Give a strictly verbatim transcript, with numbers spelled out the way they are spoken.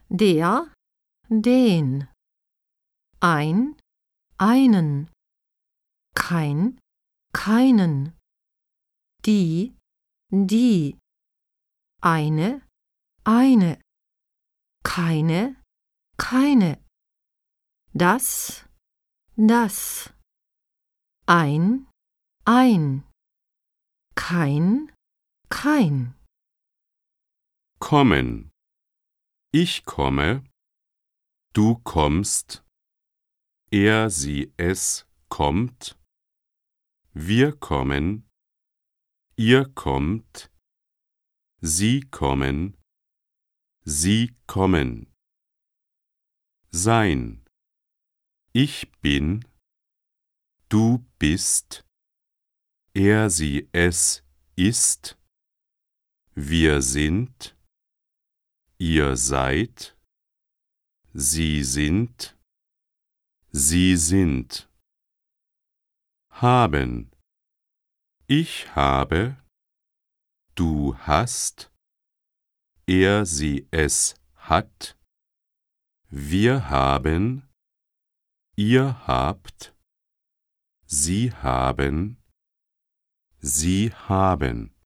der, den, ein, einen, kein, keinen, die, die, eine, eine, keine, keine, das, das, ein, ein, kein, kein. Kommen. Ich komme, du kommst, er, sie, es kommt, wir kommen, ihr kommt, sie kommen, sie kommen. Sein. Ich bin, du bist, er, sie, es ist, wir sind, ihr seid, sie sind, sie sind. Haben. Ich habe, du hast, er, sie, es hat, wir haben, ihr habt, sie haben, sie haben.